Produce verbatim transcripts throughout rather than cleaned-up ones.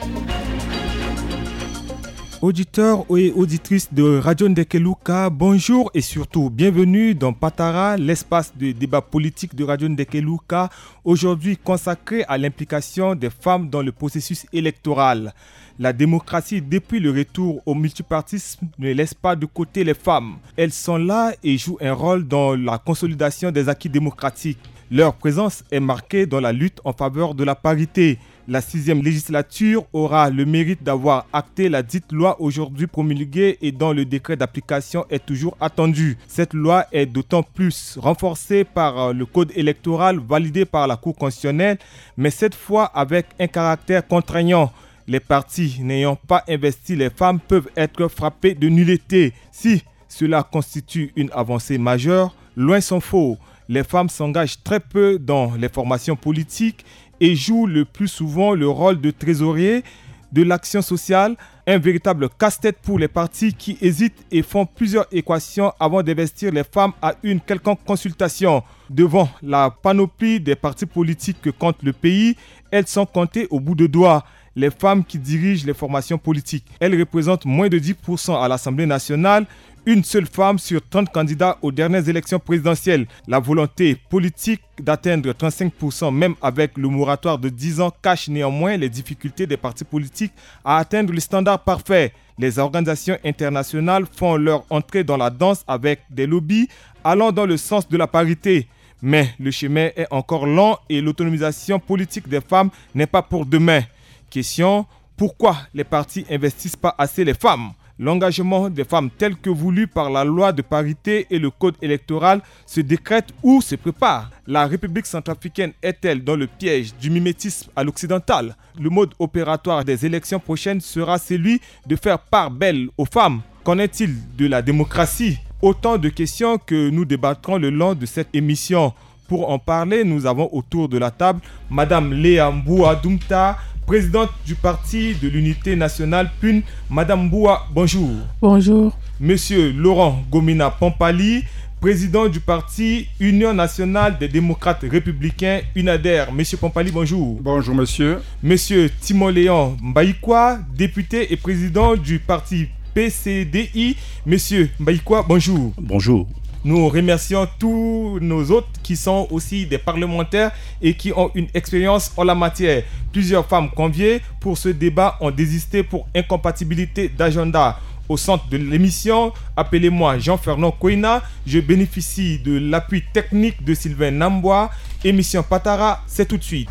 Auditeurs et auditrices de Radio Ndekeluka, bonjour et surtout bienvenue dans Patara, l'espace de débat politique de Radio Ndekeluka, aujourd'hui consacré à l'implication des femmes dans le processus électoral. La démocratie, depuis le retour au multipartisme, ne laisse pas de côté les femmes. Elles sont là et jouent un rôle dans la consolidation des acquis démocratiques. Leur présence est marquée dans la lutte en faveur de la parité. La sixième législature aura le mérite d'avoir acté la dite loi aujourd'hui promulguée et dont le décret d'application est toujours attendu. Cette loi est d'autant plus renforcée par le code électoral validé par la Cour constitutionnelle, mais cette fois avec un caractère contraignant. Les partis n'ayant pas investi les femmes peuvent être frappés de nullité. Si cela constitue une avancée majeure, loin s'en faut. Les femmes s'engagent très peu dans les formations politiques et jouent le plus souvent le rôle de trésorier de l'action sociale, un véritable casse-tête pour les partis qui hésitent et font plusieurs équations avant d'investir les femmes à une quelconque consultation. Devant la panoplie des partis politiques que compte le pays, elles sont comptées au bout de doigts. Les femmes qui dirigent les formations politiques, elles représentent moins de dix pour cent à l'Assemblée nationale, une seule femme sur trente candidats aux dernières élections présidentielles. La volonté politique d'atteindre trente-cinq pour cent même avec le moratoire de dix ans cache néanmoins les difficultés des partis politiques à atteindre le standard parfait. Les organisations internationales font leur entrée dans la danse avec des lobbies allant dans le sens de la parité. Mais le chemin est encore long et l'autonomisation politique des femmes n'est pas pour demain. Question, pourquoi les partis investissent pas assez les femmes ? L'engagement des femmes tel que voulu par la loi de parité et le code électoral se décrète ou se prépare. La République centrafricaine est-elle dans le piège du mimétisme à l'occidental ? Le mode opératoire des élections prochaines sera celui de faire part belle aux femmes. Qu'en est-il de la démocratie ? Autant de questions que nous débattrons le long de cette émission. Pour en parler, nous avons autour de la table Madame Léa Mboua-Doumta, présidente du Parti de l'Unité nationale P U N. Madame Mboua, bonjour. Bonjour. Monsieur Laurent Gomina Pampali, président du Parti Union nationale des démocrates républicains U N A D E R. Monsieur Pampali, bonjour. Bonjour, monsieur. Monsieur Timoléon Mbaïkwa, député et président du Parti P C D I. Monsieur Mbaïkwa, bonjour. Bonjour. Nous remercions tous nos hôtes qui sont aussi des parlementaires et qui ont une expérience en la matière. Plusieurs femmes conviées pour ce débat ont désisté pour incompatibilité d'agenda. Au centre de l'émission, appelez-moi Jean-Fernand Koina. Je bénéficie de l'appui technique de Sylvain Nambois. Émission Patara, c'est tout de suite.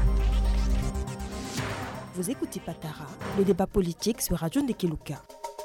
Vous écoutez Patara, le débat politique sur Radio Ndekeluka.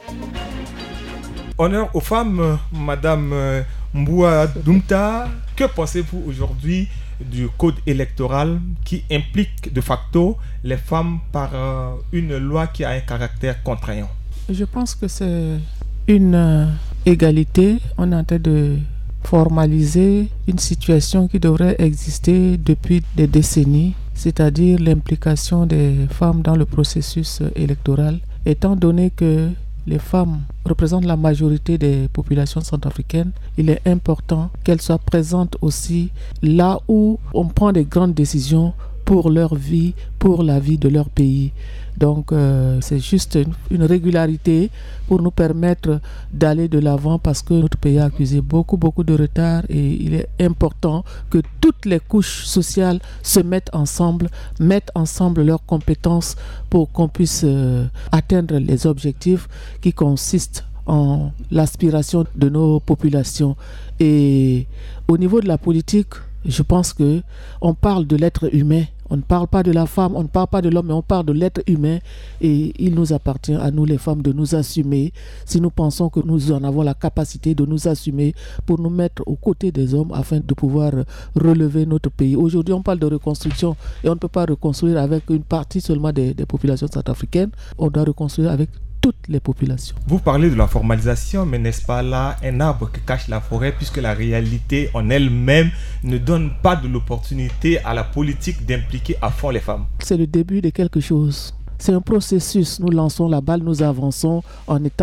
Honneur aux femmes, Madame Mboua-Doumta. Que pensez-vous aujourd'hui du code électoral qui implique de facto les femmes par euh, une loi qui a un caractère contraignant? Je pense que c'est une euh, égalité. On est en train de formaliser une situation qui devrait exister depuis des décennies, c'est-à-dire l'implication des femmes dans le processus électoral, étant donné que les femmes représentent la majorité des populations centrafricaines. Il est important qu'elles soient présentes aussi là où on prend des grandes décisions pour leur vie, pour la vie de leur pays. Donc euh, c'est juste une, une régularité pour nous permettre d'aller de l'avant parce que notre pays a accusé beaucoup, beaucoup de retard et il est important que toutes les couches sociales se mettent ensemble, mettent ensemble leurs compétences pour qu'on puisse euh, atteindre les objectifs qui consistent en l'aspiration de nos populations. Et au niveau de la politique, je pense que on parle de l'être humain. On ne parle pas de la femme, on ne parle pas de l'homme, mais on parle de l'être humain. Et il nous appartient à nous, les femmes, de nous assumer. Si nous pensons que nous en avons la capacité de nous assumer pour nous mettre aux côtés des hommes afin de pouvoir relever notre pays. Aujourd'hui, on parle de reconstruction et on ne peut pas reconstruire avec une partie seulement des, des populations centrafricaines. On doit reconstruire avec toutes les populations. Vous parlez de la formalisation, mais n'est-ce pas là un arbre qui cache la forêt, puisque la réalité en elle-même ne donne pas de l'opportunité à la politique d'impliquer à fond les femmes? C'est le début de quelque chose. C'est un processus. Nous lançons la balle, nous avançons en étant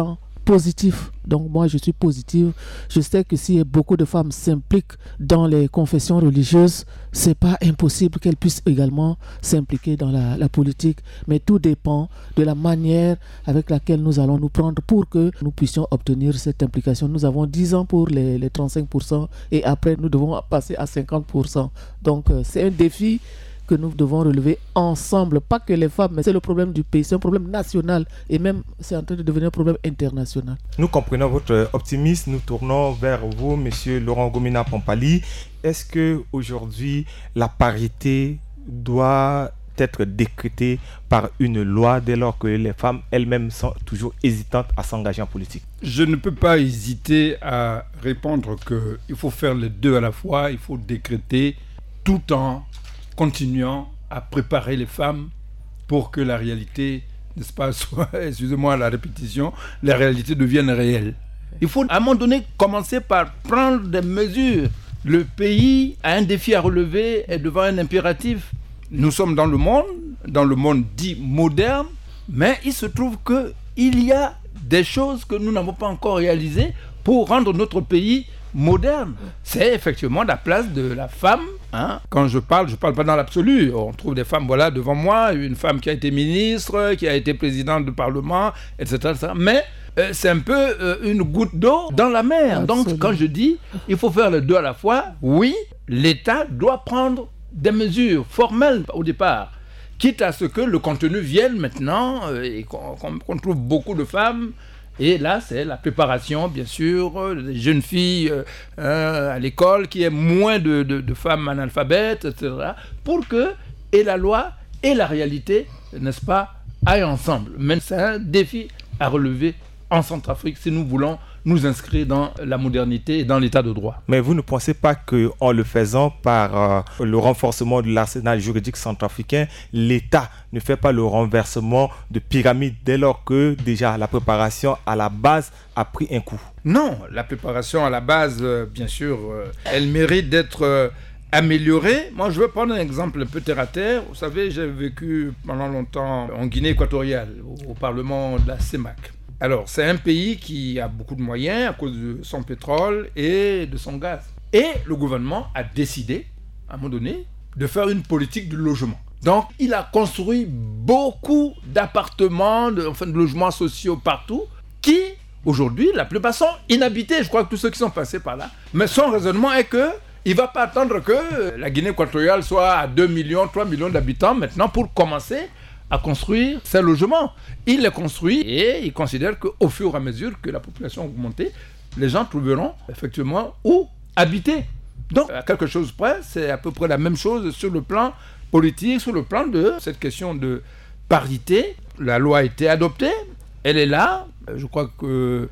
positif. Donc moi, je suis positive. Je sais que si beaucoup de femmes s'impliquent dans les confessions religieuses, c'est pas impossible qu'elles puissent également s'impliquer dans la, la politique. Mais tout dépend de la manière avec laquelle nous allons nous prendre pour que nous puissions obtenir cette implication. Nous avons dix ans pour les, les trente-cinq pour cent et après, nous devons passer à cinquante pour cent. Donc euh, c'est un défi que nous devons relever ensemble, pas que les femmes, mais c'est le problème du pays, c'est un problème national et même c'est en train de devenir un problème international. Nous comprenons votre optimisme, nous tournons vers vous, monsieur Laurent Gomina Pompali. Est-ce qu'aujourd'hui la parité doit être décrétée par une loi dès lors que les femmes elles-mêmes sont toujours hésitantes à s'engager en politique? Je ne peux pas hésiter à répondre qu'il faut faire les deux à la fois, il faut décréter tout en continuant à préparer les femmes pour que la réalité, n'est-ce pas, soit, excusez-moi la répétition, la réalité devienne réelle. Il faut à un moment donné commencer par prendre des mesures. Le pays a un défi à relever et devant un impératif. Nous sommes dans le monde, dans le monde dit moderne, mais il se trouve qu'il y a des choses que nous n'avons pas encore réalisées pour rendre notre pays moderne. C'est effectivement la place de la femme. Hein. Quand je parle, je ne parle pas dans l'absolu. On trouve des femmes, voilà, devant moi, une femme qui a été ministre, qui a été présidente du Parlement, et cetera et cetera. Mais euh, c'est un peu euh, une goutte d'eau dans la mer. Absolument. Donc, quand je dis il faut faire les deux à la fois, oui, l'État doit prendre des mesures formelles au départ, quitte à ce que le contenu vienne maintenant euh, et qu'on, qu'on, qu'on trouve beaucoup de femmes. Et là, c'est la préparation, bien sûr, des jeunes filles euh, euh, à l'école, qui aient moins de, de, de femmes analphabètes, et cetera, pour que et la loi et la réalité, n'est-ce pas, aillent ensemble. Mais c'est un défi à relever en Centrafrique si nous voulons nous inscrire dans la modernité et dans l'état de droit. Mais vous ne pensez pas qu'en le faisant par euh, le renforcement de l'arsenal juridique centrafricain, l'État ne fait pas le renversement de pyramide dès lors que déjà la préparation à la base a pris un coup? Non, la préparation à la base, euh, bien sûr, euh, elle mérite d'être euh, améliorée. Moi, je veux prendre un exemple un peu terre à terre. Vous savez, j'ai vécu pendant longtemps en Guinée équatoriale, au, au Parlement de la CEMAC. Alors, c'est un pays qui a beaucoup de moyens à cause de son pétrole et de son gaz. Et le gouvernement a décidé, à un moment donné, de faire une politique du logement. Donc, il a construit beaucoup d'appartements, de, enfin, de logements sociaux partout, qui, aujourd'hui, la plupart sont inhabités. Je crois que tous ceux qui sont passés par là. Mais son raisonnement est que il ne va pas attendre que la Guinée équatoriale soit à deux millions, trois millions d'habitants maintenant pour commencer à construire ces logements. Il les construit et il considère qu'au fur et à mesure que la population augmente, les gens trouveront effectivement où habiter. Donc, à quelque chose près, c'est à peu près la même chose sur le plan politique, sur le plan de cette question de parité. La loi a été adoptée, elle est là. Je crois que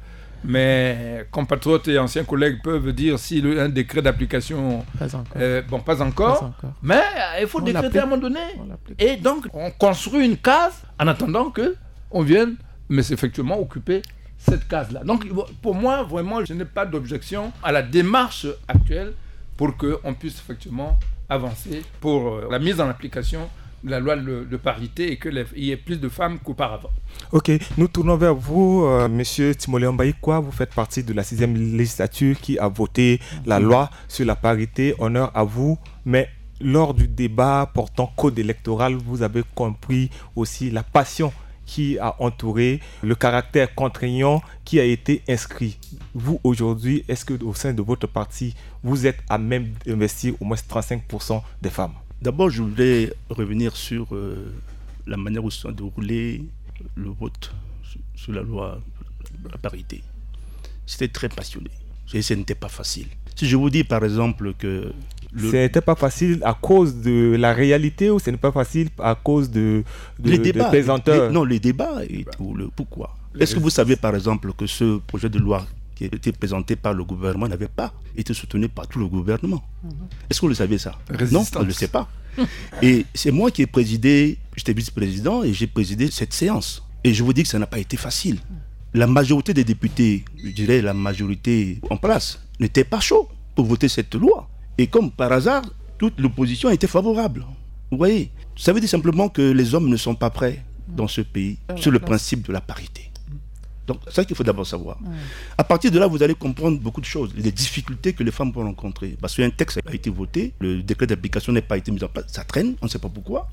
mes compatriotes et anciens collègues peuvent dire si le, un décret d'application... Pas encore. Euh, bon, pas encore, pas encore. Mais euh, il faut on décréter à un moment donné. Et donc, on construit une case en attendant qu'on vienne, mais c'est effectivement occuper cette case-là. Donc, pour moi, vraiment, je n'ai pas d'objection à la démarche actuelle pour qu'on puisse effectivement avancer pour euh, la mise en application de la loi de, de parité et qu'il y ait plus de femmes qu'auparavant. Ok, nous tournons vers vous, euh, monsieur Timoléon Baïkwa. Vous faites partie de la sixième législature qui a voté la loi sur la parité. Honneur à vous. Mais lors du débat portant code électoral, vous avez compris aussi la passion qui a entouré le caractère contraignant qui a été inscrit. Vous, aujourd'hui, est-ce qu'au sein de votre parti, vous êtes à même d'investir au moins trente-cinq pour cent des femmes? D'abord, je voulais revenir sur euh, la manière où s'est déroulé le vote sur la loi de la parité. C'était très passionné. Et ce n'était pas facile. Si je vous dis par exemple que... Le... Ce n'était pas facile à cause de la réalité ou ce n'est pas facile à cause de, de, les débats, de pesanteurs? les, Non, les débats et tout. Le, pourquoi? Est-ce que vous savez par exemple que ce projet de loi qui a été présenté par le gouvernement n'avait pas été soutenu par tout le gouvernement? Mmh. Est-ce que vous le savez ça? Résistance. Non, on ne le sait pas. Et c'est moi qui ai présidé, j'étais vice-président et j'ai présidé cette séance. Et je vous dis que ça n'a pas été facile. La majorité des députés, je dirais la majorité en place, n'était pas chaud pour voter cette loi. Et comme par hasard, toute l'opposition était favorable. Vous voyez? Ça veut dire simplement que les hommes ne sont pas prêts dans ce pays sur le principe de la parité. Donc, c'est ça qu'il faut d'abord savoir. Mmh. À partir de là, vous allez comprendre beaucoup de choses, les difficultés que les femmes vont rencontrer. Parce qu'un texte a été voté, le décret d'application n'a pas été mis en place, ça traîne, on ne sait pas pourquoi.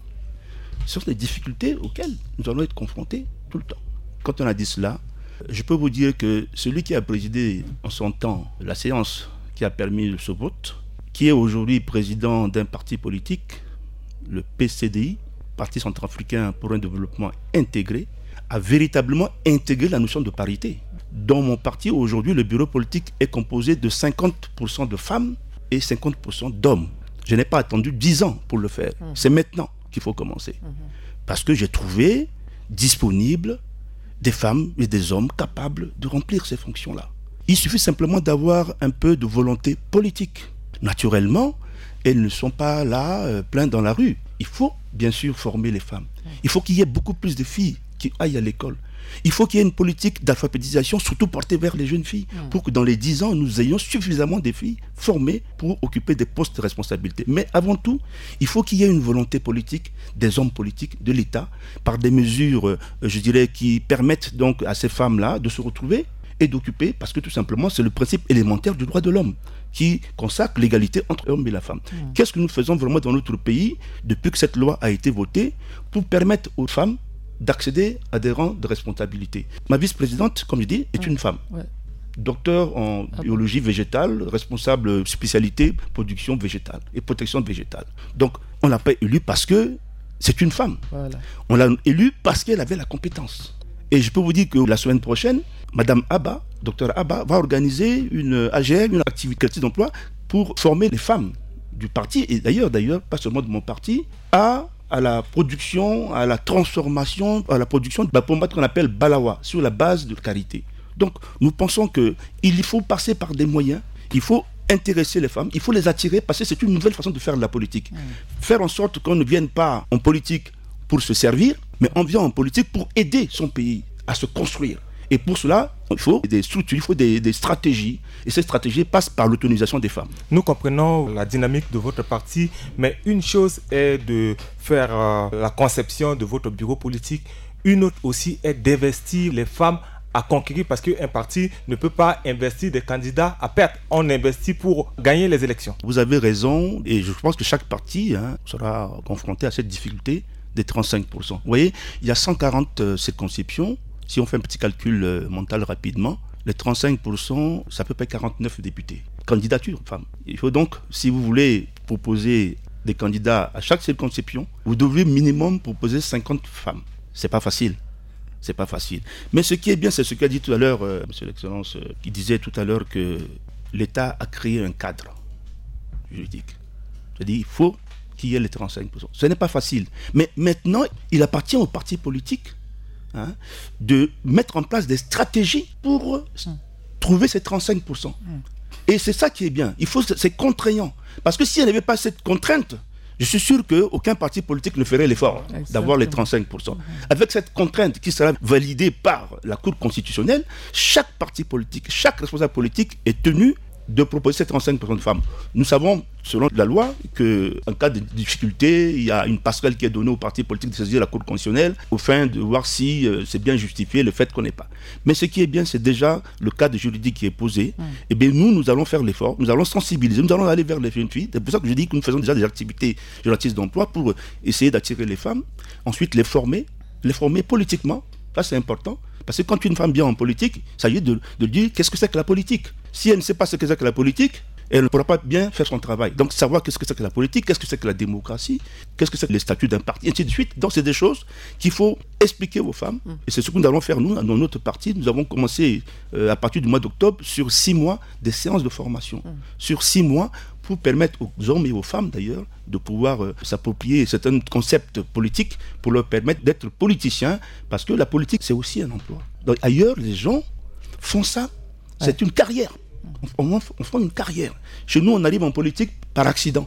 Ce sont des difficultés auxquelles nous allons être confrontés tout le temps. Quand on a dit cela, je peux vous dire que celui qui a présidé en son temps la séance qui a permis ce vote, qui est aujourd'hui président d'un parti politique, le P C D I, Parti centrafricain pour un développement intégré, a véritablement intégré la notion de parité. Dans mon parti, aujourd'hui, le bureau politique est composé de cinquante pour cent de femmes et cinquante pour cent d'hommes. Je n'ai pas attendu dix ans pour le faire. Mmh. C'est maintenant qu'il faut commencer. Mmh. Parce que j'ai trouvé disponibles des femmes et des hommes capables de remplir ces fonctions-là. Il suffit simplement d'avoir un peu de volonté politique. Naturellement, elles ne sont pas là, euh, pleines dans la rue. Il faut bien sûr former les femmes. Il faut qu'il y ait beaucoup plus de filles qui aillent à l'école. Il faut qu'il y ait une politique d'alphabétisation, surtout portée vers les jeunes filles, mmh. pour que dans les dix ans, nous ayons suffisamment de filles formées pour occuper des postes de responsabilité. Mais avant tout, il faut qu'il y ait une volonté politique des hommes politiques, de l'État, par des mesures, euh, je dirais, qui permettent donc à ces femmes-là de se retrouver et d'occuper, parce que tout simplement, c'est le principe élémentaire du droit de l'homme qui consacre l'égalité entre l'homme et la femme. Mmh. Qu'est-ce que nous faisons vraiment dans notre pays depuis que cette loi a été votée pour permettre aux femmes d'accéder à des rangs de responsabilité? Ma vice-présidente, comme je dis, est mmh. une femme. Ouais. Docteur en ah biologie bon. végétale, responsable spécialité production végétale et protection végétale. Donc, on ne l'a pas élue parce que c'est une femme. Voilà. On l'a élue parce qu'elle avait la compétence. Et je peux vous dire que la semaine prochaine, Madame Abba, docteur Abba, va organiser une A G L, une activité d'emploi pour former les femmes du parti, et d'ailleurs, d'ailleurs, pas seulement de mon parti, à, à la production, à la transformation, à la production de la pommade qu'on appelle Balawa, sur la base de karité. Donc, nous pensons qu'il faut passer par des moyens, il faut intéresser les femmes, il faut les attirer, parce que c'est une nouvelle façon de faire de la politique. Mmh. Faire en sorte qu'on ne vienne pas en politique pour se servir, mais on vient en politique pour aider son pays à se construire. Et pour cela, il faut des structures, il faut des, des stratégies. Et ces stratégies passent par l'autonomisation des femmes. Nous comprenons la dynamique de votre parti, mais une chose est de faire euh, la conception de votre bureau politique. Une autre aussi est d'investir les femmes à conquérir, parce qu'un parti ne peut pas investir des candidats à perte. On investit pour gagner les élections. Vous avez raison, et je pense que chaque parti hein, sera confronté à cette difficulté des trente-cinq pour cent. Vous voyez, il y a cent quarante euh, circonscriptions. Si on fait un petit calcul euh, mental rapidement, les trente-cinq pour cent, ça peut faire quarante-neuf députés. Candidature, femmes. Il faut donc, si vous voulez proposer des candidats à chaque circonscription, vous devez minimum proposer cinquante femmes. C'est pas facile. C'est pas facile. Mais ce qui est bien, c'est ce qu'a dit tout à l'heure, euh, Monsieur l'Excellence, euh, qui disait tout à l'heure que l'État a créé un cadre juridique. C'est-à-dire, il faut qu'il y ait les trente-cinq pour cent. Ce n'est pas facile. Mais maintenant, il appartient aux partis politiques hein, de mettre en place des stratégies pour mmh. trouver ces trente-cinq pour cent. Mmh. Et c'est ça qui est bien. Il faut, c'est contraignant. Parce que s'il n'y avait pas cette contrainte, je suis sûr qu'aucun parti politique ne ferait l'effort Exactement. d'avoir les trente-cinq pour cent. Mmh. Avec cette contrainte qui sera validée par la Cour constitutionnelle, chaque parti politique, chaque responsable politique est tenu de proposer ces trente-cinq pour cent de femmes. Nous savons, selon la loi, qu'en cas de difficulté, il y a une passerelle qui est donnée aux partis politiques de saisir la Cour constitutionnelle au fin de voir si euh, c'est bien justifié le fait qu'on n'ait pas. Mais ce qui est bien, c'est déjà le cadre juridique qui est posé. Mmh. Et bien nous, nous allons faire l'effort, nous allons sensibiliser, nous allons aller vers les jeunes filles. C'est pour ça que je dis que nous faisons déjà des activités génératrices d'emploi pour essayer d'attirer les femmes, ensuite les former, les former politiquement. Ça, c'est important. Parce que quand une femme vient en politique, ça y est de, de dire qu'est-ce que c'est que la politique. Si elle ne sait pas ce que c'est que la politique, elle ne pourra pas bien faire son travail. Donc savoir qu'est-ce que c'est que la politique, qu'est-ce que c'est que la démocratie, qu'est-ce que c'est que les statuts d'un parti, et ainsi de suite. Donc c'est des choses qu'il faut expliquer aux femmes. Mm. Et c'est ce que nous allons faire nous, dans notre parti. Nous avons commencé euh, à partir du mois d'octobre sur six mois des séances de formation. Mm. Sur six mois pour permettre aux hommes et aux femmes d'ailleurs de pouvoir euh, s'approprier certains concepts politiques pour leur permettre d'être politiciens. Parce que la politique, c'est aussi un emploi. Donc ailleurs, les gens font ça. C'est ouais. une carrière. On, on, on fait une carrière. Chez nous, on arrive en politique par accident.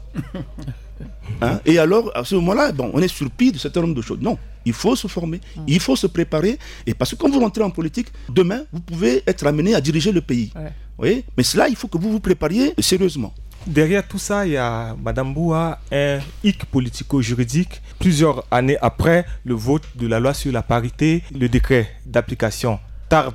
Hein? Et alors, à ce moment-là, bon, on est surpris de certain nombre de choses. Non, il faut se former, mmh. il faut se préparer. Et parce que quand vous rentrez en politique, demain, vous pouvez être amené à diriger le pays. Ouais. Vous voyez? Mais cela, il faut que vous vous prépariez sérieusement. Derrière tout ça, il y a, Madame Boua, un hic politico-juridique. Plusieurs années après le vote de la loi sur la parité, le décret d'application tarde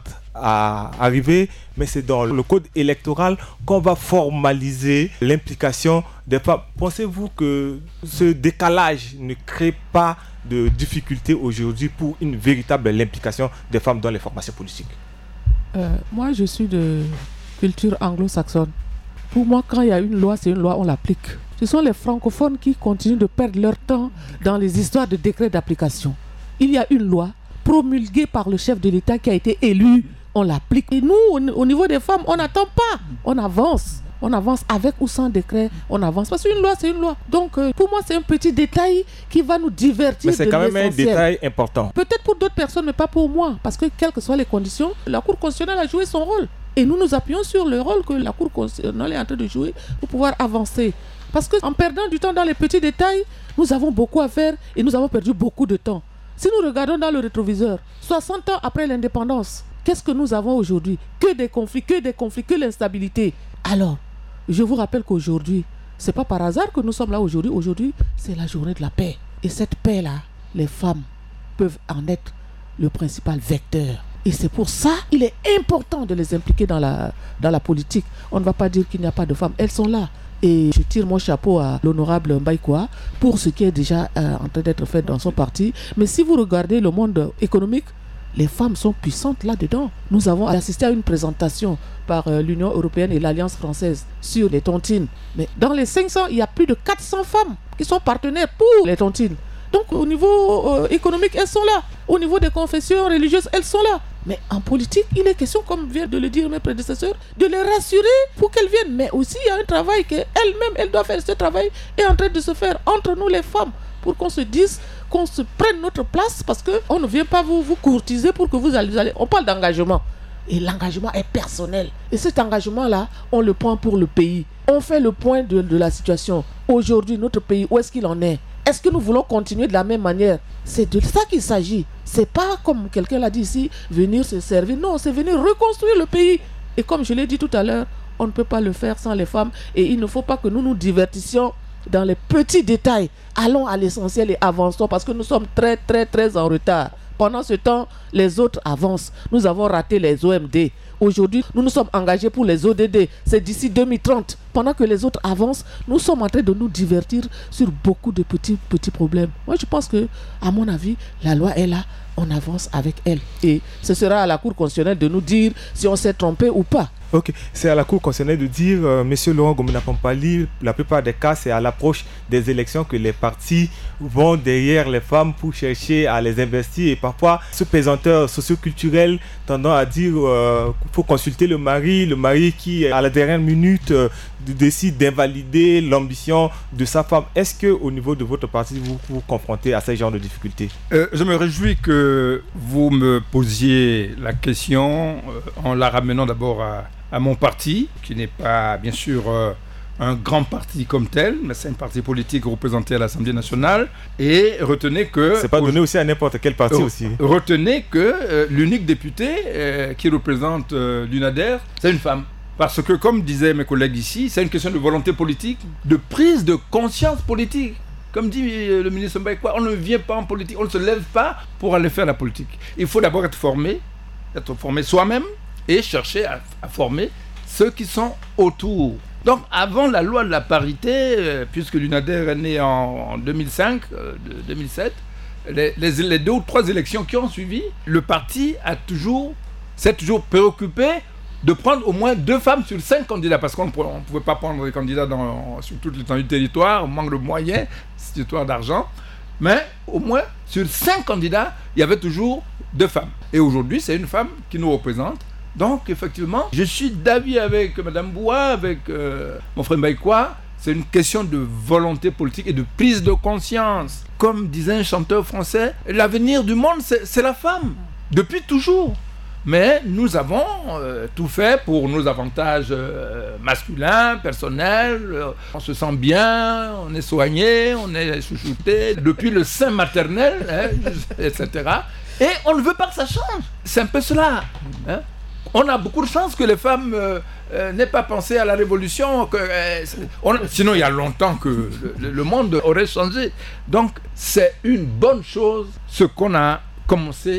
à arriver, mais c'est dans le code électoral qu'on va formaliser l'implication des femmes. Pensez-vous que ce décalage ne crée pas de difficultés aujourd'hui pour une véritable implication des femmes dans les formations politiques? euh, Moi, je suis de culture anglo-saxonne. Pour moi, quand il y a une loi, c'est une loi, on l'applique. Ce sont les francophones qui continuent de perdre leur temps dans les histoires de décrets d'application. Il y a une loi promulguée par le chef de l'État qui a été élu, on l'applique. Et nous, au niveau des femmes, on n'attend pas, on avance. On avance avec ou sans décret, on avance. Parce qu'une loi, c'est une loi. Donc, euh, pour moi, c'est un petit détail qui va nous divertir. Mais c'est de quand même l'essentiel. un détail important. Peut-être pour d'autres personnes, mais pas pour moi. Parce que, quelles que soient les conditions, la Cour constitutionnelle a joué son rôle. Et nous nous appuyons sur le rôle que la Cour constitutionnelle est en train de jouer pour pouvoir avancer. Parce qu'en perdant du temps dans les petits détails, nous avons beaucoup à faire et nous avons perdu beaucoup de temps. Si nous regardons dans le rétroviseur, soixante ans après l'indépendance, qu'est-ce que nous avons aujourd'hui? Que des conflits, que des conflits, que l'instabilité. Alors, je vous rappelle qu'aujourd'hui, ce n'est pas par hasard que nous sommes là aujourd'hui. Aujourd'hui, c'est la journée de la paix. Et cette paix-là, les femmes peuvent en être le principal vecteur. Et c'est pour ça qu'il est important de les impliquer dans la, dans la politique. On ne va pas dire qu'il n'y a pas de femmes. Elles sont là. Et je tire mon chapeau à l'honorable Mbaïkoa pour ce qui est déjà euh, en train d'être fait dans son parti. Mais si vous regardez le monde économique, les femmes sont puissantes là-dedans. Nous avons assisté à une présentation par euh, l'Union européenne et l'Alliance française sur les tontines. Mais dans les cinq cents, il y a plus de quatre cents femmes qui sont partenaires pour les tontines. Donc au niveau euh, économique, elles sont là. Au niveau des confessions religieuses, elles sont là. Mais en politique, il est question, comme viennent de le dire mes prédécesseurs, de les rassurer pour qu'elles viennent. Mais aussi, il y a un travail qu'elles-mêmes, elles doivent faire. Ce travail est en train de se faire entre nous les femmes pour qu'on se dise, qu'on se prenne notre place parce qu'on ne vient pas vous, vous courtiser pour que vous allez, allez. On parle d'engagement. Et l'engagement est personnel. Et cet engagement-là, on le prend pour le pays. On fait le point de, de la situation. Aujourd'hui, notre pays, où est-ce qu'il en est? Est-ce que nous voulons continuer de la même manière? C'est de ça qu'il s'agit. C'est pas, comme quelqu'un l'a dit ici, venir se servir. Non, c'est venir reconstruire le pays. Et comme je l'ai dit tout à l'heure, on ne peut pas le faire sans les femmes. Et il ne faut pas que nous nous divertissions dans les petits détails. Allons à l'essentiel et avançons parce que nous sommes très, très, très en retard. Pendant ce temps, les autres avancent. Nous avons raté les O M D. Aujourd'hui, nous nous sommes engagés pour les O D D. C'est d'ici deux mille trente. Pendant que les autres avancent, nous sommes en train de nous divertir sur beaucoup de petits, petits problèmes. Moi, je pense que, à mon avis, la loi est là. On avance avec elle. Et ce sera à la Cour constitutionnelle de nous dire si on s'est trompé ou pas. Ok, c'est à la Cour constitutionnelle de dire, euh, Monsieur Laurent Gomina Pampali, la plupart des cas, c'est à l'approche des élections que les partis vont derrière les femmes pour chercher à les investir. Et parfois, ce pesanteur socio-culturel tendant à dire qu'il euh, faut consulter le mari, le mari qui, à la dernière minute, euh, décide d'invalider l'ambition de sa femme. Est-ce qu'au niveau de votre parti, vous vous confrontez à ce genre de difficultés? euh, Je me réjouis que vous me posiez la question euh, en la ramenant d'abord à... à mon parti, qui n'est pas bien sûr euh, un grand parti comme tel, mais c'est un parti politique représenté à l'Assemblée nationale. Et retenez que... C'est pas donné aussi à n'importe quel parti euh, aussi. Retenez que euh, l'unique député euh, qui représente euh, l'UNADER, c'est une femme. Parce que, comme disaient mes collègues ici, c'est une question de volonté politique, de prise de conscience politique. Comme dit euh, le ministre Mbaïkoa, on ne vient pas en politique, on ne se lève pas pour aller faire la politique. Il faut d'abord être formé, être formé soi-même, et chercher à, à former ceux qui sont autour. Donc, avant la loi de la parité, euh, puisque l'UNADER est né en, en deux mille cinq, euh, deux mille sept, les, les, les deux ou trois élections qui ont suivi, le parti a toujours, s'est toujours préoccupé de prendre au moins deux femmes sur cinq candidats, parce qu'on ne pouvait pas prendre des candidats dans, sur toute l'étendue du territoire, on manque de moyens, c'est une histoire d'argent, mais au moins sur cinq candidats, il y avait toujours deux femmes. Et aujourd'hui, c'est une femme qui nous représente. Donc, effectivement, je suis d'avis avec Mme Boua, avec euh, mon frère Mbaïkoa. C'est une question de volonté politique et de prise de conscience. Comme disait un chanteur français, l'avenir du monde, c'est, c'est la femme, depuis toujours. Mais nous avons euh, tout fait pour nos avantages euh, masculins, personnels. Euh, on se sent bien, on est soigné, on est chouchouté, depuis le sein maternel, hein, et cetera. Et on ne veut pas que ça change. C'est un peu cela. Hein. On a beaucoup de chance que les femmes euh, euh, n'aient pas pensé à la révolution. Que, euh, on, sinon, il y a longtemps que le, le monde aurait changé. Donc, c'est une bonne chose ce qu'on a commencé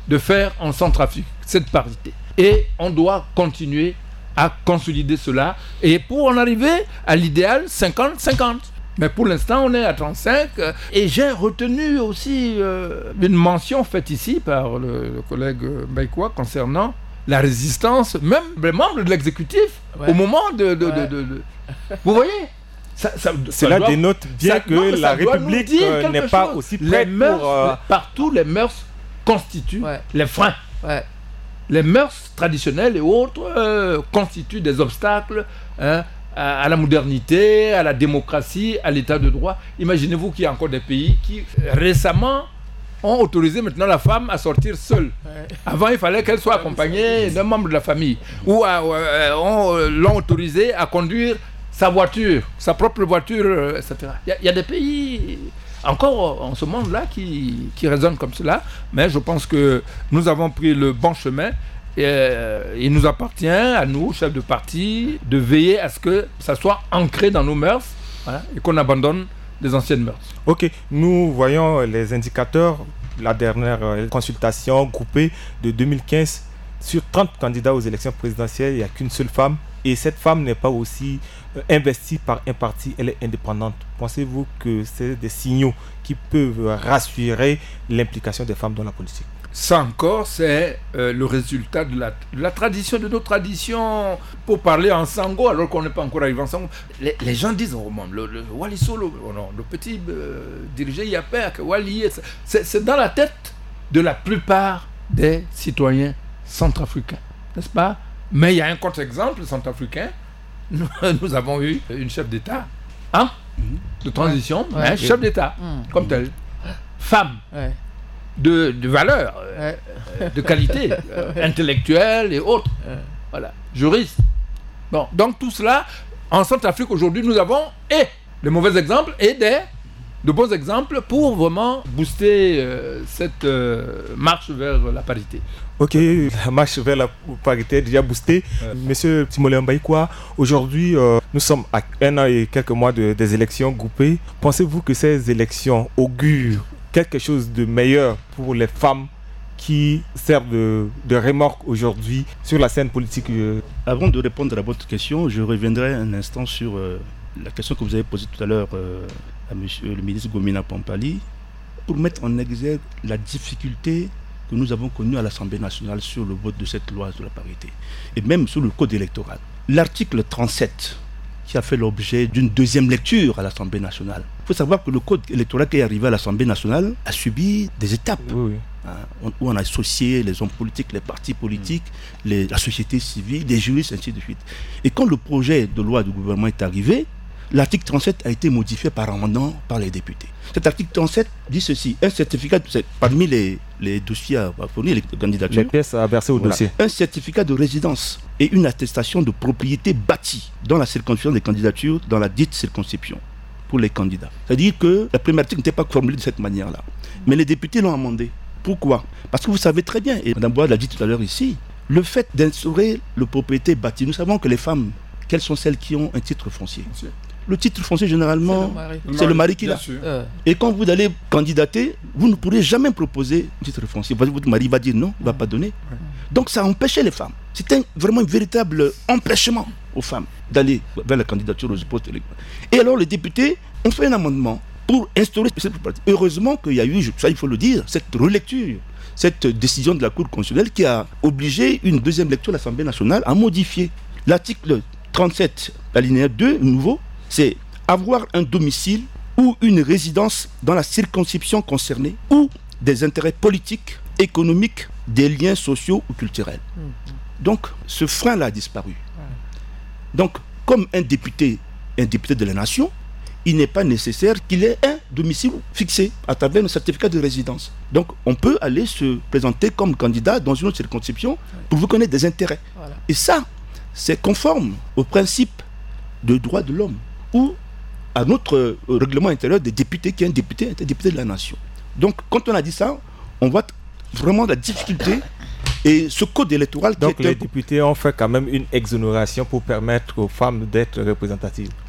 de faire en Centrafrique, cette parité. Et on doit continuer à consolider cela. Et pour en arriver à l'idéal cinquante cinquante. Mais pour l'instant, on est à trente-cinq. Et j'ai retenu aussi euh, une mention faite ici par le, le collègue Baïkoua concernant la résistance, même les membres de l'exécutif, ouais. au moment de... de, ouais. de, de, de... Vous voyez ça, ça, Cela doit, dénote bien ça, que non, la République euh, n'est pas aussi prête les mœurs, pour... Euh... Partout, les mœurs constituent ouais. les freins. Ouais. Les mœurs traditionnelles et autres euh, constituent des obstacles hein, à, à la modernité, à la démocratie, à l'état de droit. Imaginez-vous qu'il y a encore des pays qui, récemment, ont autorisé maintenant la femme à sortir seule. Ouais. Avant, il fallait qu'elle soit accompagnée d'un membre de la famille. Ou à, euh, on, euh, l'ont autorisée à conduire sa voiture, sa propre voiture, euh, et cetera. Il y, y a des pays... encore en ce monde-là qui, qui raisonne comme cela, mais je pense que nous avons pris le bon chemin et euh, il nous appartient, à nous, chefs de parti, de veiller à ce que ça soit ancré dans nos mœurs voilà, et qu'on abandonne les anciennes mœurs. Ok, nous voyons les indicateurs, la dernière consultation groupée de deux mille quinze, sur trente candidats aux élections présidentielles, il n'y a qu'une seule femme. Et cette femme n'est pas aussi euh, investie par un parti, elle est indépendante. Pensez-vous que c'est des signaux qui peuvent rassurer l'implication des femmes dans la politique? Ça encore, c'est euh, le résultat de la, de la tradition, de nos traditions. Pour parler en sango, alors qu'on n'est pas encore arrivé en sango, les, les gens disent, oh, le, le Wali Solo, oh non, le petit euh, dirigé Yapé, Wali, c'est, c'est dans la tête de la plupart des citoyens centrafricains, n'est-ce pas? Mais il y a un contre-exemple centrafricain. Nous, nous avons eu une chef d'État, hein, mmh. de transition, ouais. mais ouais. chef d'État, mmh. comme tel, femme, ouais. de, de valeur, ouais. euh, de qualité, euh, intellectuelle et autres, ouais. voilà, juriste. Bon, donc tout cela, en Centrafrique aujourd'hui, nous avons et les mauvais exemples et des de bons exemples pour vraiment booster euh, cette euh, marche vers la parité. Ok, la marche vers la parité est déjà boostée. Ouais. Monsieur Timoléon Baïkoua, aujourd'hui, euh, nous sommes à un an et quelques mois de, des élections groupées. Pensez-vous que ces élections augurent quelque chose de meilleur pour les femmes qui servent de, de remorque aujourd'hui sur la scène politique? Avant de répondre à votre question, je reviendrai un instant sur euh, la question que vous avez posée tout à l'heure euh, à monsieur le ministre Gomina Pampali, pour mettre en exergue la difficulté que nous avons connue à l'Assemblée nationale sur le vote de cette loi sur la parité, et même sur le code électoral. L'article trente-sept, qui a fait l'objet d'une deuxième lecture à l'Assemblée nationale. Il faut savoir que le code électoral qui est arrivé à l'Assemblée nationale a subi des étapes, oui, oui. Hein, où on a associé les hommes politiques, les partis politiques, mmh. les, la société civile, les juristes, ainsi de suite. Et quand le projet de loi du gouvernement est arrivé, l'article trente-sept a été modifié par amendement par les députés. Cet article trente-sept dit ceci, un certificat, de, parmi les, les dossiers à fournir, les candidatures, les pièces à verser au voilà, dossier, un certificat de résidence et une attestation de propriété bâtie dans la circonscription des candidatures, dans la dite circonscription, pour les candidats. C'est-à-dire que la première article n'était pas formulée de cette manière-là. Mais les députés l'ont amendé. Pourquoi? Parce que vous savez très bien, et Mme Bois l'a dit tout à l'heure ici, le fait d'instaurer le propriété bâtie, nous savons que les femmes, quelles sont celles qui ont un titre foncier? Monsieur. Le titre foncier, généralement, c'est le mari qui l'a. Euh. Et quand vous allez candidater, vous ne pourrez jamais proposer un titre foncier. Votre mari va dire non, il ne va pas donner. Ouais. Donc ça empêchait les femmes. C'était vraiment un véritable empêchement aux femmes d'aller vers la candidature aux postes électoraux. Et alors les députés ont fait un amendement pour instaurer cette propriété. Heureusement qu'il y a eu, ça il faut le dire, cette relecture, cette décision de la Cour constitutionnelle qui a obligé une deuxième lecture de l'Assemblée nationale à modifier l'article trente-sept, alinéa deux, nouveau, c'est avoir un domicile ou une résidence dans la circonscription concernée ou des intérêts politiques, économiques, des liens sociaux ou culturels. Mmh. Donc, ce frein-là a disparu. Ouais. Donc, comme un député, un député de la nation, il n'est pas nécessaire qu'il ait un domicile fixé à travers un certificat de résidence. Donc, on peut aller se présenter comme candidat dans une autre circonscription pour vous connaître des intérêts. Voilà. Et ça, c'est conforme au principe de droit de l'homme ou à notre euh, règlement intérieur des députés qui est un député, un député de la nation. Donc, quand on a dit ça, on voit vraiment la difficulté et ce code électoral qui Donc, est les un... députés ont fait quand même une exonération pour permettre aux femmes d'être représentatives.